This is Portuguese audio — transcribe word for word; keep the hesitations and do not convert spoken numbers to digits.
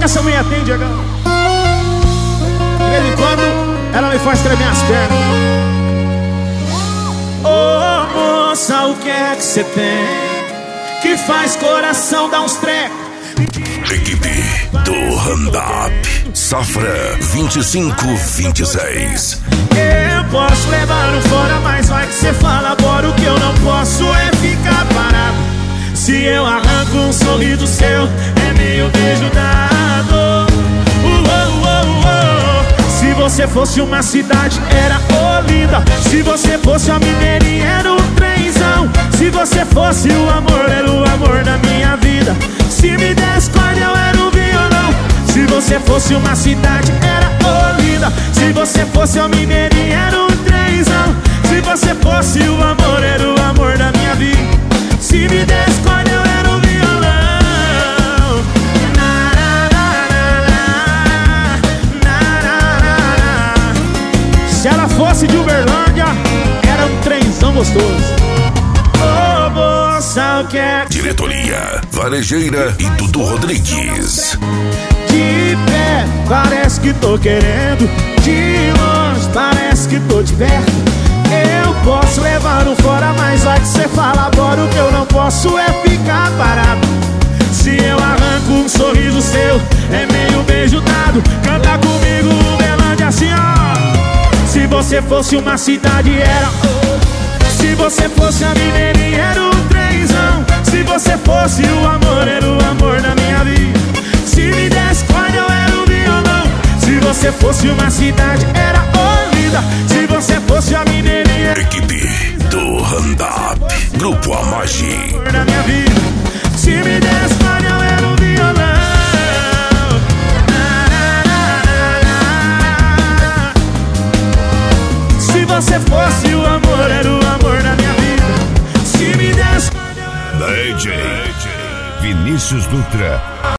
essa mulher tem, Diegão? De vez em quando ela me faz tremer as pernas. Ô oh, moça, o que é que você tem que faz coração dar uns trecos? Equipe do Randap, Safra vinte e cinco vinte e seis. Eu posso levar um fora, mas vai que você fala agora. O que eu não posso é ficar parado. Se eu arranco um sorriso seu, é meio beijo dado. uh, uh, uh, uh. Se você fosse uma cidade, era Olinda. Se você fosse a Mineirinha, era um trenzão. Se você fosse o amor, era o amor da minha vida. Se me desse corda, eu era um violão. Se você fosse uma cidade, era Olinda. Se você fosse a Mineirinha, era um trenzão. Se você fosse o amor, era o amor da minha vida. Se me desse corda, eu era um violão. Na, na, na, na, na, na, na. Se ela fosse de Uberlândia, era um trenzão gostoso. Ô moça, o que é que... Diretoria Varejeira e Dudu Rodrigues. De pé, parece que tô querendo. De longe, parece que tô de perto. Eu posso levar um fora, mas vai que cê fala agora. O que eu não posso é ficar parado. Se eu arranco um sorriso seu, é meio beijo dado. Canta comigo, Uberlândia, assim ó. Se você fosse uma cidade, era... Se você fosse a Mineirinha, era um trenzão. Se você fosse o amor, era o amor da minha vida. Se me desse corda, eu era um violão. Se você fosse uma cidade, era Olinda. Se você fosse a Mineirinha, Equipe do Randap, Grupo Amagi. da minha vida. Se me desse corda, eu era um violão. Na, na, na, na. Se você fosse o amor, era o amor da minha vida. Se me desse corda, eu era... D J Vinícius Dutra.